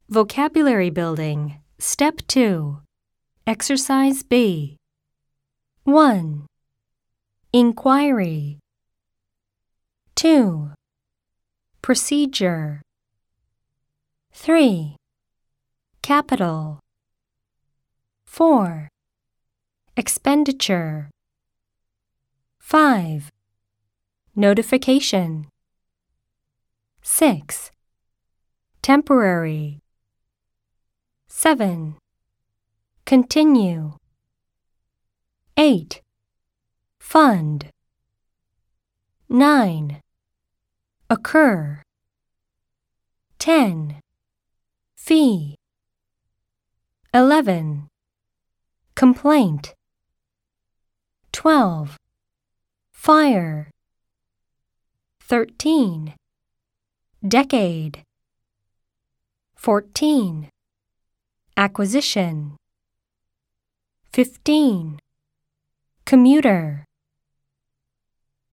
Vocabulary Building, Step 2. Exercise B. 1. Inquiry. 2. Procedure. 3. Capital. 4. Expenditure. 5. Notification. 6. Temporary. 7. Continue. 8. Fund. 9. Occur. 10. Fee. 11. Complaint. 12. Fire. 13. Decade. 14. Acquisition. 15. Commuter.